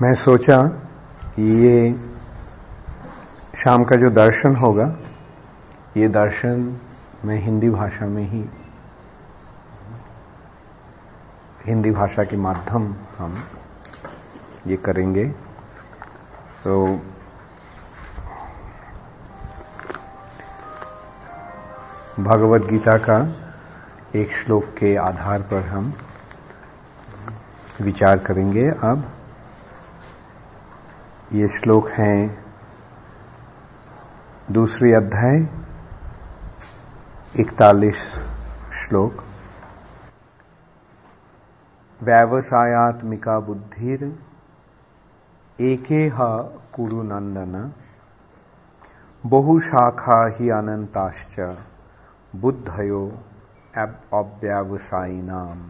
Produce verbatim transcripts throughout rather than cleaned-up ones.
मैं सोचा कि ये शाम का जो दर्शन होगा, ये दर्शन मैं हिंदी भाषा में ही, हिंदी भाषा के माध्यम हम ये करेंगे। तो भगवद गीता का एक श्लोक के आधार पर हम विचार करेंगे। अब ये श्लोक हैं दूसरी अध्याय इकतालीस श्लोक। व्यवसायात्मिका बुद्धिर एकेह कुरु नंदन बहुशाखा ही अनंताश्च बुद्धयो अव्यवसायिनाम।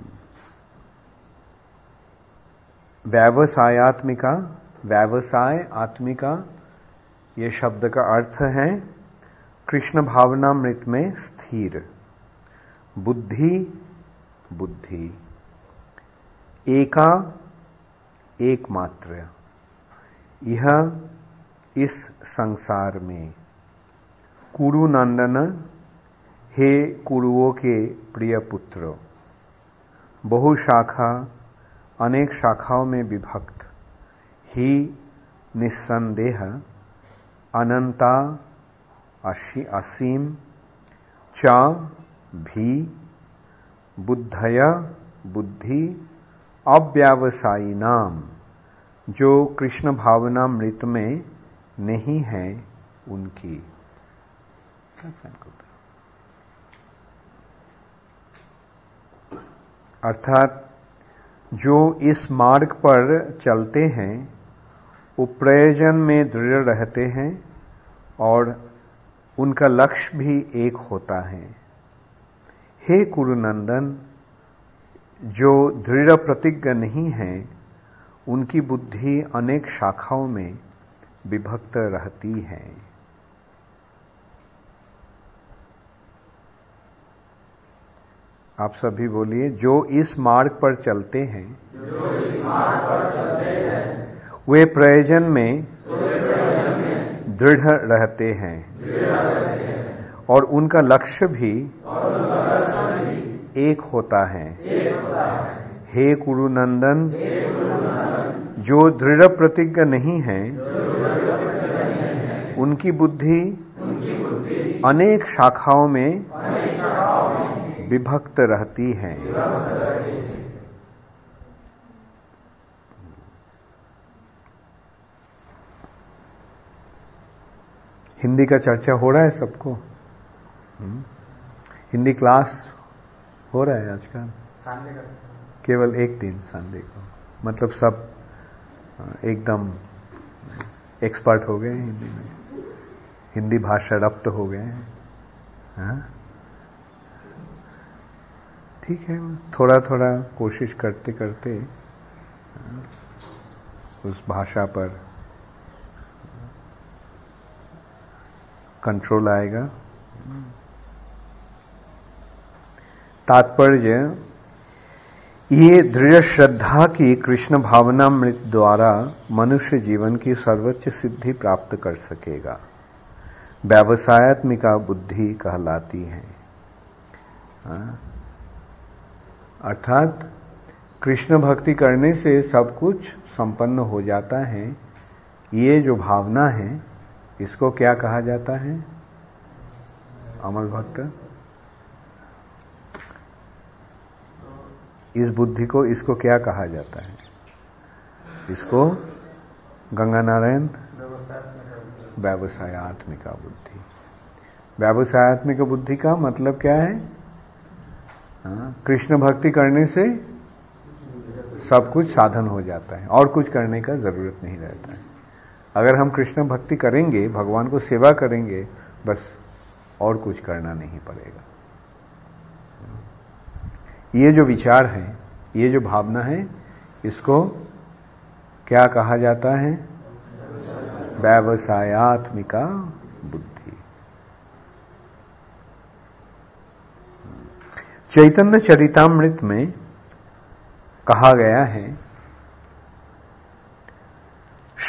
व्यवसायात्मिका, व्यवसाय आत्मिका, ये शब्द का अर्थ है कृष्ण भावनामृत में स्थिर। बुद्धि, बुद्धि एका, एकमात्र, यह इस संसार में। कुरु नंदन, हे कुरुओं के प्रिय पुत्र। बहुशाखा, अनेक शाखाओं में विभक्त। ही, निस्संदेह। अनंता, असीम। च, भी। बुद्धय, बुद्धि। अव्यवसायी नाम, जो कृष्ण भावनामृत में नहीं है उनकी। अर्थात जो इस मार्ग पर चलते हैं वो प्रयोजन में दृढ़ रहते हैं और उनका लक्ष्य भी एक होता है। हे कुरुनंदन, जो दृढ़ प्रतिज्ञ नहीं है उनकी बुद्धि अनेक शाखाओं में विभक्त रहती है। आप सभी बोलिए, जो इस मार्ग पर चलते हैं, जो इस मार्ग पर चलते हैं, वे प्रयोजन में दृढ़ रहते हैं और उनका लक्ष्य भी एक होता है। हे कुरुनंदन, जो दृढ़ प्रतिज्ञ नहीं है उनकी बुद्धि अनेक शाखाओं में विभक्त रहती है। हिंदी का चर्चा हो रहा है सबको? हिंदी क्लास हो रहा है आजकल? संडे का केवल एक दिन संडे को, मतलब सब एकदम एक्सपर्ट हो गए हिंदी में, हिंदी भाषा रप्त हो गए हैं। हाँ, ठीक है, थोड़ा थोड़ा कोशिश करते करते उस भाषा पर कंट्रोल आएगा। तात्पर्य, ये दृढ़ श्रद्धा की कृष्ण भावनामृत द्वारा मनुष्य जीवन की सर्वोच्च सिद्धि प्राप्त कर सकेगा। व्यवसायात्मिका बुद्धि कहलाती है। हाँ? अर्थात कृष्ण भक्ति करने से सब कुछ संपन्न हो जाता है। ये जो भावना है इसको क्या कहा जाता है? अमर भक्त, इस बुद्धि को, इसको क्या कहा जाता है? इसको गंगा नारायण व्यवसायात्मिका बुद्धि। व्यवसायात्मिका बुद्धि का मतलब क्या है? हाँ, कृष्ण भक्ति करने से सब कुछ साधन हो जाता है और कुछ करने का जरूरत नहीं रहता है। अगर हम कृष्ण भक्ति करेंगे, भगवान को सेवा करेंगे, बस और कुछ करना नहीं पड़ेगा। ये जो विचार है, ये जो भावना है, इसको क्या कहा जाता है? व्यवसायात्मिका बुद्धि। चैतन्य चरितामृत में कहा गया है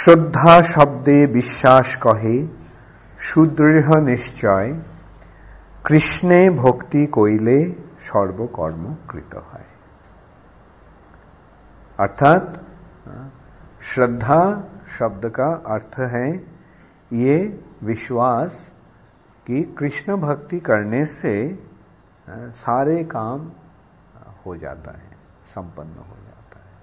श्रद्धा शब्दे विश्वास कहे सुदृढ़ निश्चय कृष्णे भक्ति कोइले सर्वकर्म कृत है। अर्थात श्रद्धा शब्द का अर्थ है ये विश्वास कि कृष्ण भक्ति करने से सारे काम हो जाता है, संपन्न हो जाता है।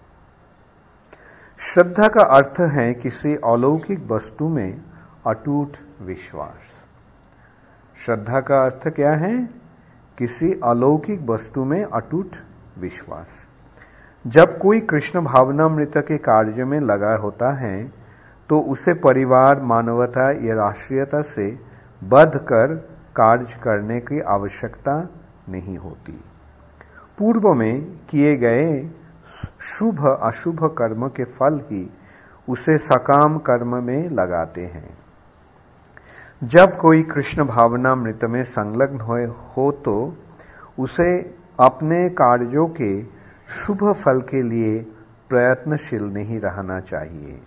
श्रद्धा का अर्थ है किसी अलौकिक वस्तु में अटूट विश्वास। श्रद्धा का अर्थ क्या है? किसी अलौकिक वस्तु में अटूट विश्वास। जब कोई कृष्ण भावनामृत के कार्य में लगा होता है तो उसे परिवार, मानवता या राष्ट्रीयता से बंध कर कार्य करने की आवश्यकता नहीं होती। पूर्व में किए गए शुभ अशुभ कर्म के फल ही उसे सकाम कर्म में लगाते हैं। जब कोई कृष्ण भावनामृत में संलग्न हो तो उसे अपने कार्यों के शुभ फल के लिए प्रयत्नशील नहीं रहना चाहिए।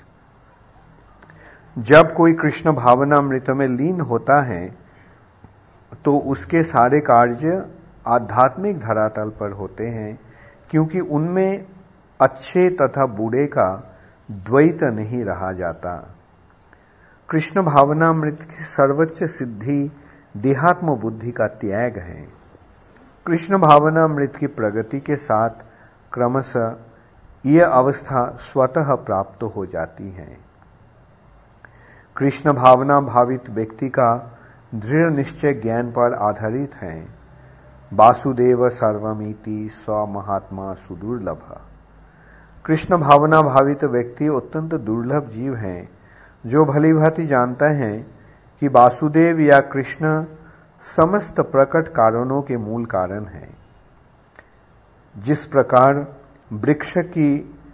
जब कोई कृष्ण भावनामृत में लीन होता है तो उसके सारे कार्य आध्यात्मिक धरातल पर होते हैं, क्योंकि उनमें अच्छे तथा बुरे का द्वैत नहीं रहा जाता। कृष्ण भावनामृत की सर्वोच्च सिद्धि देहात्म बुद्धि का त्याग है। कृष्ण भावनामृत की प्रगति के साथ क्रमशः यह अवस्था स्वतः प्राप्त हो जाती है। कृष्ण भावना भावित व्यक्ति का दृढ़ निश्चय ज्ञान पर आधारित है। वासुदेव सर्वमिति स महात्मा सुदुर्लभ। कृष्ण भावना भावित व्यक्ति अत्यंत दुर्लभ जीव हैं जो भली भांति जानता है कि वासुदेव या कृष्ण समस्त प्रकट कारणों के मूल कारण हैं। जिस प्रकार वृक्ष की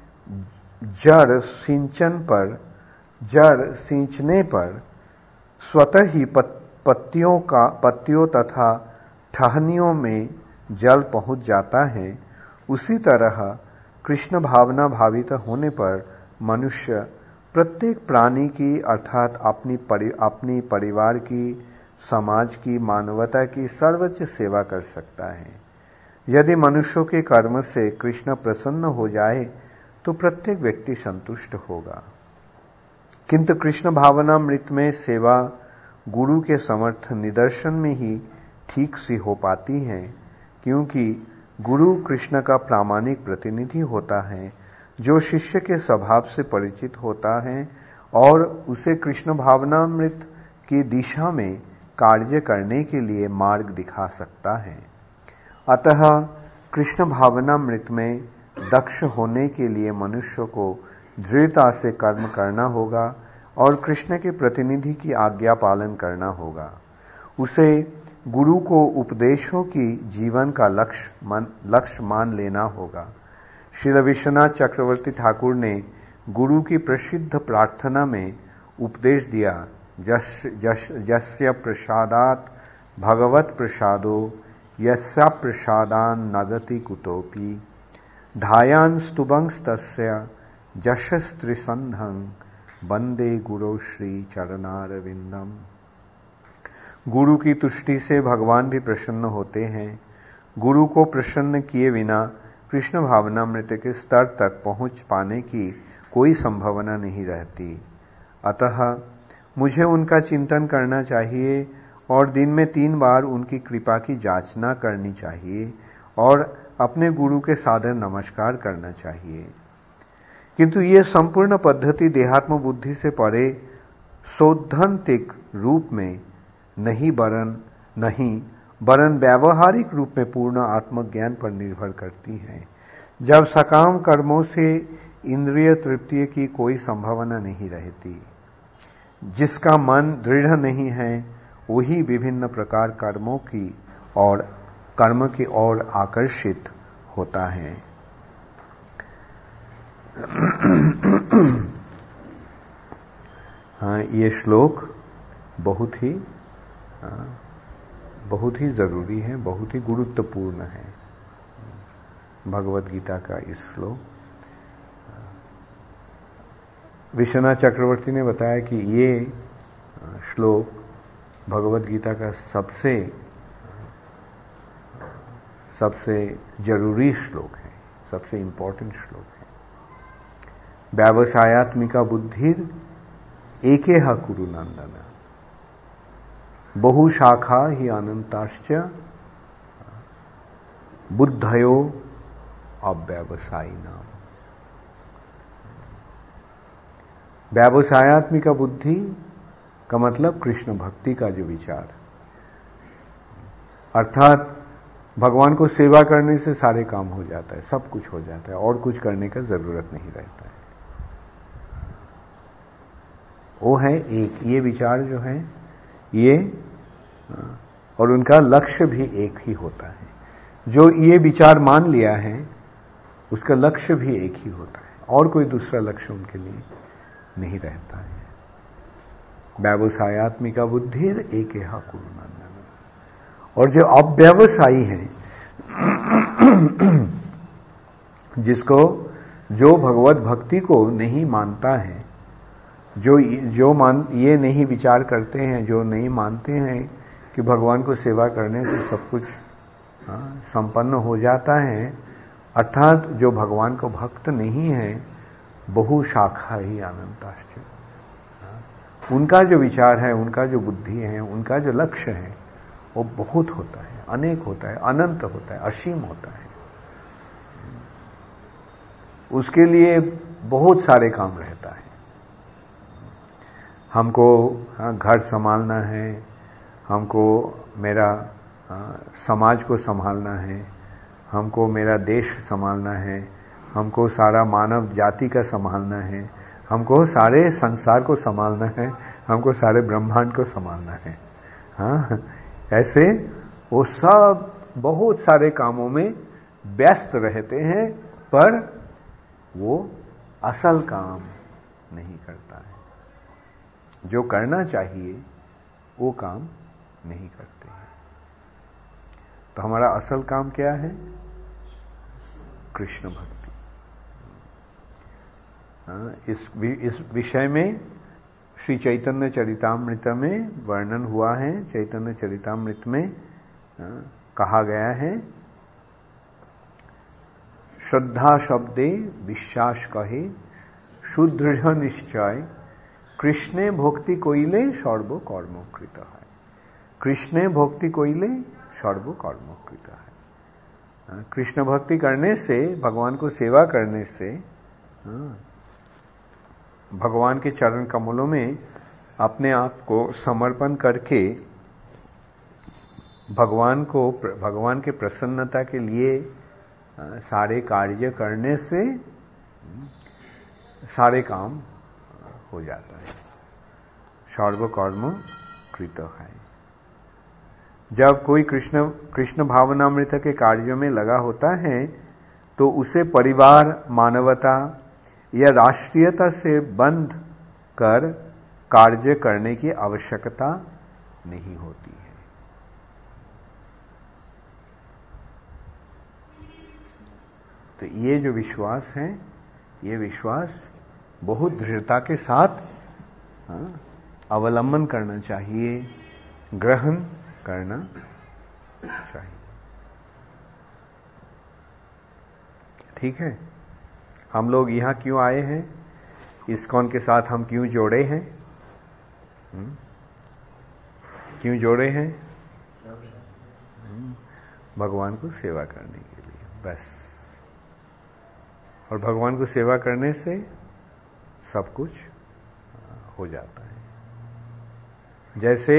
जड़ सिंचन पर जड़ सींचने पर स्वतः ही पत्तियों का पत्तियों तथा टहनियों में जल पहुंच जाता है, उसी तरह कृष्ण भावना भावित होने पर मनुष्य प्रत्येक प्राणी की अर्थात अपनी परि, अपनी परिवार की, समाज की, मानवता की सर्वोच्च सेवा कर सकता है। यदि मनुष्यों के कर्म से कृष्ण प्रसन्न हो जाए तो प्रत्येक व्यक्ति संतुष्ट होगा। किंतु कृष्ण भावनामृत में सेवा गुरु के समर्थ निदर्शन में ही ठीक सी हो पाती है, क्योंकि गुरु कृष्ण का प्रामाणिक प्रतिनिधि होता है जो शिष्य के स्वभाव से परिचित होता है और उसे कृष्ण भावनामृत की दिशा में कार्य करने के लिए मार्ग दिखा सकता है। अतः कृष्ण भावनामृत में दक्ष होने के लिए मनुष्य को दृढ़ता से कर्म करना होगा और कृष्ण के प्रतिनिधि की आज्ञा पालन करना होगा। उसे गुरु को उपदेशों की जीवन का लक्ष्य मान, लक्ष्य मान लेना होगा। श्री विश्वनाथ चक्रवर्ती ठाकुर ने गुरु की प्रसिद्ध प्रार्थना में उपदेश दिया, जस जस यस्य प्रसादात भगवत प्रसादो यस्या प्रसादान नगति कुतोपि धायान स्तुभंस तस्य जशस्त्रिसंधं वंदे गुरु श्री चरणारविंदम। गुरु की तुष्टि से भगवान भी प्रसन्न होते हैं। गुरु को प्रसन्न किए बिना कृष्ण भावनामृत के स्तर तक पहुंच पाने की कोई संभावना नहीं रहती। अतः मुझे उनका चिंतन करना चाहिए और दिन में तीन बार उनकी कृपा की जांचना करनी चाहिए और अपने गुरु के सादर नमस्कार करना चाहिए। किंतु ये संपूर्ण पद्धति देहात्म बुद्धि से परे सौद्धांतिक रूप में नहीं वरन नहीं वरन व्यावहारिक रूप में पूर्ण आत्मज्ञान पर निर्भर करती है। जब सकाम कर्मों से इंद्रिय तृप्ति की कोई संभावना नहीं रहती, जिसका मन दृढ़ नहीं है वही विभिन्न प्रकार कर्मों की और कर्म की ओर आकर्षित होता है। हाँ, ये श्लोक बहुत ही बहुत ही जरूरी है, बहुत ही गुरुत्वपूर्ण है। भगवत गीता का इस श्लोक विश्वनाथ चक्रवर्ती ने बताया कि ये श्लोक भगवत गीता का सबसे सबसे जरूरी श्लोक है, सबसे इंपॉर्टेंट श्लोक है। व्यावसायात्मिका बुद्धिर एकेह कुरु नंदन, बहुशाखा ही अनंताश्च बुद्धयो अव्यवसायी नाम। व्यावसायात्मिका बुद्धि का मतलब कृष्ण भक्ति का जो विचार, अर्थात भगवान को सेवा करने से सारे काम हो जाता है, सब कुछ हो जाता है, और कुछ करने का जरूरत नहीं रहता है। वो है एक, ये विचार जो है ये, और उनका लक्ष्य भी एक ही होता है। जो ये विचार मान लिया है उसका लक्ष्य भी एक ही होता है, और कोई दूसरा लक्ष्य उनके लिए नहीं रहता है। व्यावसायात्मिका बुद्धि एक है कुरुनंदन। और जो अव्यवसायी हैं, जिसको जो भगवत भक्ति को नहीं मानता है, जो जो मान ये नहीं विचार करते हैं, जो नहीं मानते हैं कि भगवान को सेवा करने से सब कुछ संपन्न हो जाता है, अर्थात जो भगवान को भक्त नहीं है, बहुशाखा ही अनंताश्च, उनका जो विचार है, उनका जो बुद्धि है, उनका जो लक्ष्य है, वो बहुत होता है, अनेक होता है, अनंत होता है, असीम होता है। उसके लिए बहुत सारे काम रहता है। हमको घर संभालना है, हमको मेरा समाज को संभालना है, हमको मेरा देश संभालना है, हमको सारा मानव जाति का संभालना है, हमको सारे संसार को संभालना है, हमको सारे ब्रह्मांड को संभालना है। हाँ, ऐसे वो सब बहुत सारे कामों में व्यस्त रहते हैं, पर वो असल काम नहीं करता है। जो करना चाहिए वो काम नहीं करते हैं। तो हमारा असल काम क्या है? कृष्ण भक्ति। इस इस विषय में श्री चैतन्य चरितामृत में वर्णन हुआ है। चैतन्य चरितामृत में कहा गया है, श्रद्धा शब्दे विश्वास कहे सुदृढ़ निश्चय कृष्णे भक्ति कोइले सर्व कर्म कृत है। कृष्णे भक्ति कोइले सर्व कर्म कृत है। कृष्ण भक्ति करने से, भगवान को सेवा करने से, भगवान के चरण कमलों में अपने आप को समर्पण करके भगवान को, भगवान के प्रसन्नता के लिए सारे कार्य करने से सारे काम हो जाता है। सर्व कर्म कृत है। जब कोई कृष्ण कृष्ण भावनामृत के कार्यों में लगा होता है तो उसे परिवार, मानवता या राष्ट्रीयता से बंध कर कार्य करने की आवश्यकता नहीं होती है। तो ये जो विश्वास है, ये विश्वास बहुत दृढ़ता के साथ अवलंबन करना चाहिए, ग्रहण करना चाहिए। ठीक है, हम लोग यहाँ क्यों आए हैं? इस्कॉन के साथ हम क्यों जोड़े हैं? क्यों जोड़े हैं? भगवान को सेवा करने के लिए, बस। और भगवान को सेवा करने से सब कुछ हो जाता है। जैसे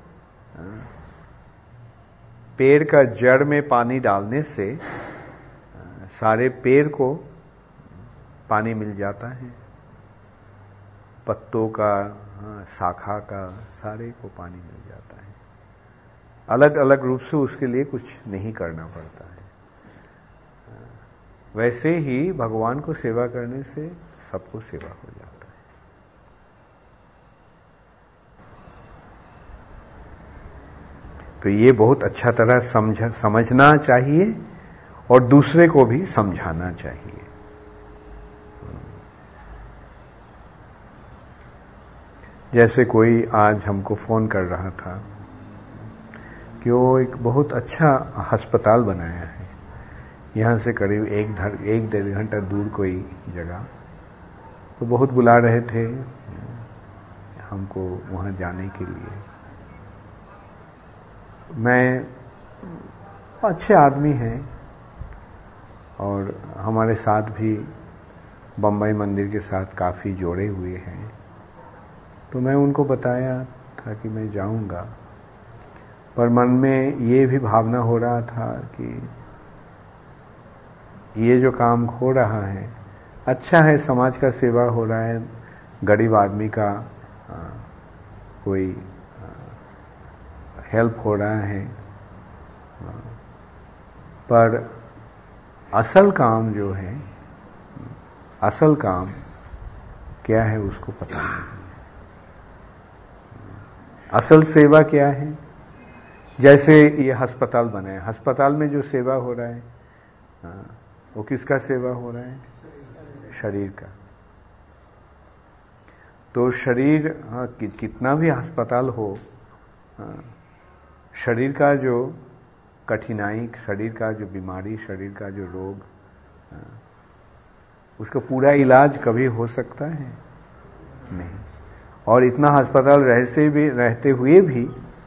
पेड़ का जड़ में पानी डालने से सारे पेड़ को पानी मिल जाता है, पत्तों का, शाखा का, सारे को पानी मिल जाता है। अलग अलग रूप से उसके लिए कुछ नहीं करना पड़ता है। वैसे ही भगवान को सेवा करने से सबको सेवा हो जाता है। तो ये बहुत अच्छा तरह समझ समझना चाहिए और दूसरे को भी समझाना चाहिए। जैसे कोई आज हमको फोन कर रहा था कि वो एक बहुत अच्छा अस्पताल बनाया है, यहाँ से करीब एक धर एक डेढ़ घंटा दूर कोई जगह, तो बहुत बुला रहे थे हमको वहाँ जाने के लिए। मैं अच्छे आदमी हैं और हमारे साथ भी बम्बई मंदिर के साथ काफ़ी जोड़े हुए हैं, तो मैं उनको बताया था कि मैं जाऊंगा, पर मन में ये भी भावना हो रहा था कि ये जो काम हो रहा है अच्छा है, समाज का सेवा हो रहा है, गरीब आदमी का आ, कोई हेल्प हो रहा है, आ, पर असल काम जो है, असल काम क्या है उसको पता नहीं। असल सेवा क्या है? जैसे ये अस्पताल बना है, अस्पताल में जो सेवा हो रहा है वो किसका सेवा हो रहा है? शरीर का। तो शरीर हाँ, कि, कितना भी अस्पताल हो, शरीर का जो कठिनाई, शरीर का जो बीमारी, शरीर का जो रोग, उसका पूरा इलाज कभी हो सकता है? नहीं। और इतना अस्पताल रहते भी रहते हुए भी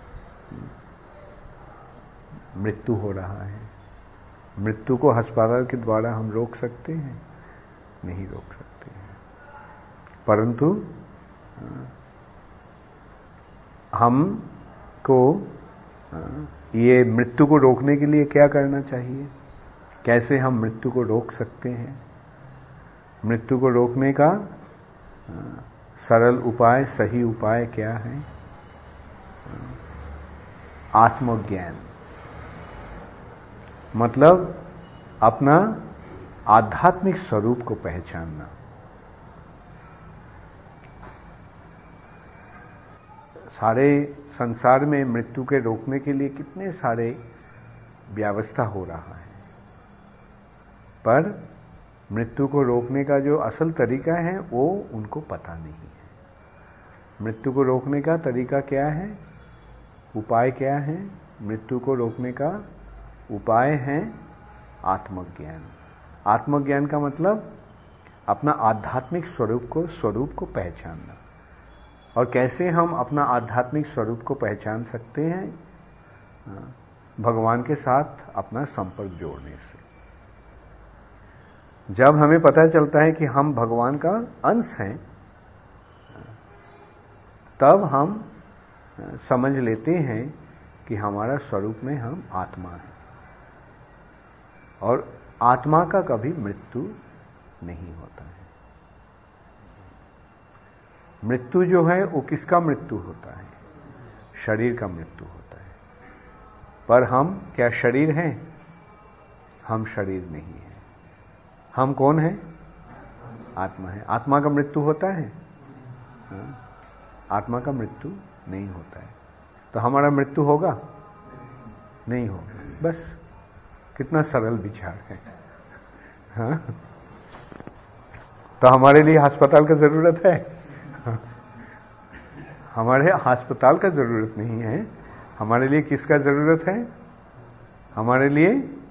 मृत्यु हो रहा है। मृत्यु को अस्पताल के द्वारा हम रोक सकते हैं? नहीं रोक सकते हैं। परंतु हमको ये मृत्यु को रोकने के लिए क्या करना चाहिए? कैसे हम मृत्यु को रोक सकते हैं? मृत्यु को रोकने का सरल उपाय, सही उपाय क्या है? आत्मज्ञान, मतलब अपना आध्यात्मिक स्वरूप को पहचानना। सारे संसार में मृत्यु के रोकने के लिए कितने सारे व्यवस्था हो रहा है, पर मृत्यु को रोकने का जो असल तरीका है वो उनको पता नहीं है। मृत्यु को रोकने का तरीका क्या है? उपाय क्या है? मृत्यु को रोकने का उपाय है आत्मज्ञान। आत्मज्ञान का मतलब अपना आध्यात्मिक स्वरूप को स्वरूप को पहचानना। और कैसे हम अपना आध्यात्मिक स्वरूप को पहचान सकते हैं? भगवान के साथ अपना संपर्क जोड़ने से। जब हमें पता चलता है कि हम भगवान का अंश हैं, तब हम समझ लेते हैं कि हमारा स्वरूप में हम आत्मा हैं और आत्मा का कभी मृत्यु नहीं होता है। मृत्यु जो है वो किसका मृत्यु होता है? शरीर का मृत्यु होता है। पर हम क्या शरीर हैं? हम शरीर नहीं हैं। हम कौन हैं? आत्मा है। आत्मा का मृत्यु होता है? हाँ? आत्मा का मृत्यु नहीं होता है। तो हमारा मृत्यु होगा? नहीं होगा। बस कितना सरल विचार है। हाँ? तो हमारे लिए अस्पताल का जरूरत है? हाँ? हमारे अस्पताल का जरूरत नहीं है। हमारे लिए किसका जरूरत है? हमारे लिए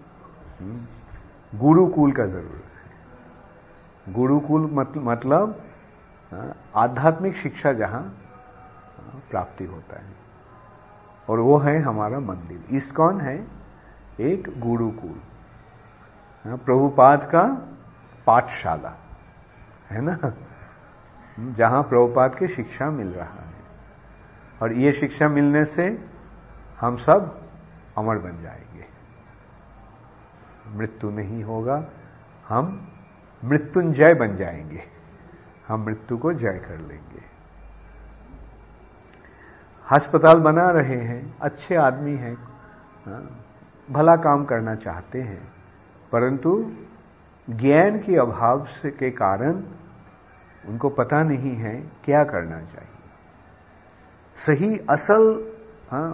गुरुकुल का जरूरत है। गुरुकुल मतलब आध्यात्मिक शिक्षा जहां प्राप्ति होता है, और वो है हमारा मंदिर। इस्कॉन है एक गुरुकुल, प्रभुपाद का पाठशाला है ना, जहां प्रभुपाद की शिक्षा मिल रहा है। और ये शिक्षा मिलने से हम सब अमर बन जाएंगे, मृत्यु नहीं होगा, हम मृत्युंजय बन जाएंगे, हम मृत्यु को जय कर लेंगे। अस्पताल बना रहे हैं, अच्छे आदमी हैं, भला काम करना चाहते हैं, परंतु ज्ञान के अभाव से के कारण उनको पता नहीं है क्या करना चाहिए। सही असल हाँ,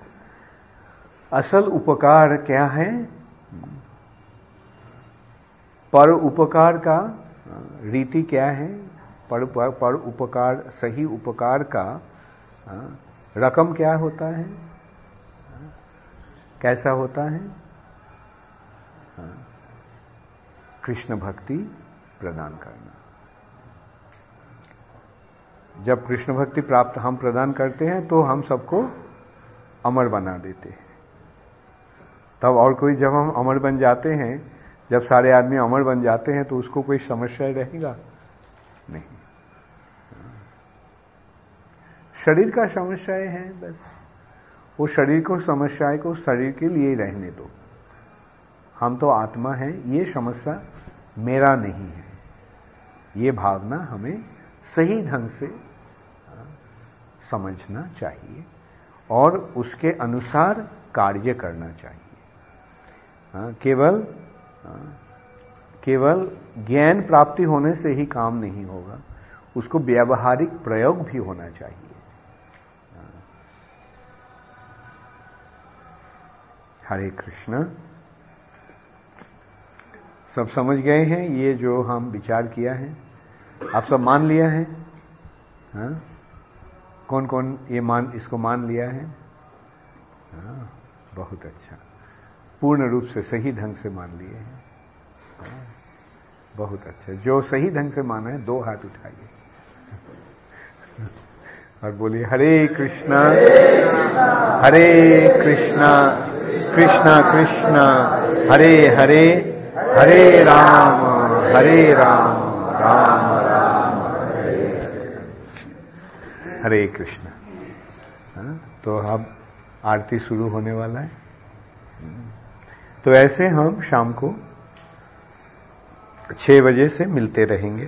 असल उपकार क्या है? पर उपकार का रीति क्या है? पर, पर, पर उपकार, सही उपकार का आ, रकम क्या होता है, आ, कैसा होता है? आ, कृष्ण भक्ति प्रदान करना। जब कृष्ण भक्ति प्राप्त हम प्रदान करते हैं तो हम सबको अमर बना देते हैं। तब और कोई, जब हम अमर बन जाते हैं, जब सारे आदमी अमर बन जाते हैं तो उसको कोई समस्या रहेगा नहीं। शरीर का समस्याएं हैं, बस वो शरीर को, समस्याएं को शरीर के लिए ही रहने दो। हम तो आत्मा हैं, ये समस्या मेरा नहीं है, ये भावना हमें सही ढंग से समझना चाहिए और उसके अनुसार कार्य करना चाहिए। केवल केवल ज्ञान प्राप्ति होने से ही काम नहीं होगा, उसको व्यावहारिक प्रयोग भी होना चाहिए। हरे कृष्ण। सब समझ गए हैं ये जो हम विचार किया है? आप सब मान लिया है? हाँ? कौन कौन ये मान इसको मान लिया है? हाँ, बहुत अच्छा, पूर्ण रूप से सही ढंग से मान लिए हैं। हाँ, बहुत अच्छा। जो सही ढंग से माना है दो हाथ उठाइए और बोलिए हरे कृष्णा हरे कृष्णा कृष्णा कृष्णा हरे हरे हरे राम हरे राम राम राम हरे हरे कृष्ण। हाँ, तो अब आरती शुरू होने वाला है। तो ऐसे हम शाम को छह बजे से मिलते रहेंगे।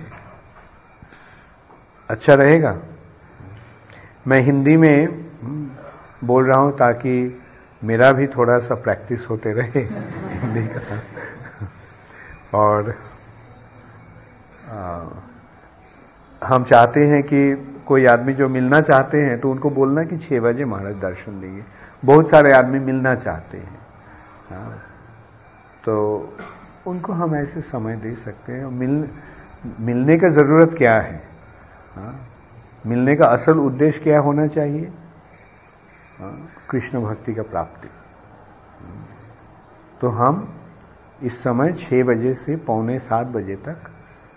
अच्छा रहेगा? मैं हिंदी में बोल रहा हूं ताकि मेरा भी थोड़ा सा प्रैक्टिस होते रहे हिंदी का। और आ, हम चाहते हैं कि कोई आदमी जो मिलना चाहते हैं तो उनको बोलना कि छह बजे महाराज दर्शन देंगे। बहुत सारे आदमी मिलना चाहते हैं। हाँ, तो उनको हम ऐसे समय दे सकते हैं। मिल मिलने का ज़रूरत क्या है? हाँ, मिलने का असल उद्देश्य क्या होना चाहिए? हाँ, कृष्ण भक्ति का प्राप्ति। तो हम इस समय छः बजे से पौने सात बजे तक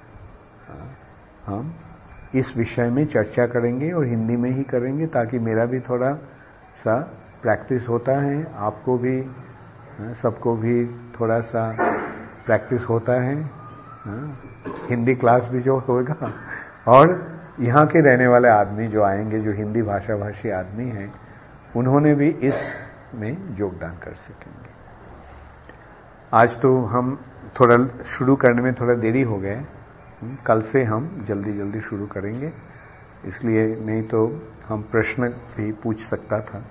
हम इस विषय में चर्चा करेंगे और हिंदी में ही करेंगे ताकि मेरा भी थोड़ा सा प्रैक्टिस होता है, आपको भी, सबको भी थोड़ा सा प्रैक्टिस होता है। हिंदी क्लास भी जो होगा और यहाँ के रहने वाले आदमी जो आएंगे, जो हिंदी भाषा भाषी आदमी हैं, उन्होंने भी इसमें योगदान कर सकेंगे। आज तो हम थोड़ा शुरू करने में थोड़ा देरी हो गए, कल से हम जल्दी जल्दी शुरू करेंगे, इसलिए नहीं तो हम प्रश्न भी पूछ सकता था।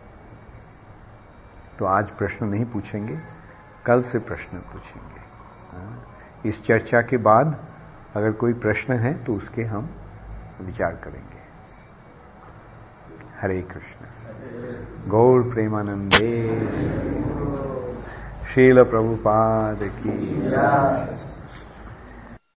तो आज प्रश्न नहीं पूछेंगे, कल से प्रश्न पूछेंगे। इस चर्चा के बाद अगर कोई प्रश्न है तो उसके हम विचार करेंगे। हरे कृष्ण। गौर प्रेमानंदे। श्रील प्रभुपाद की।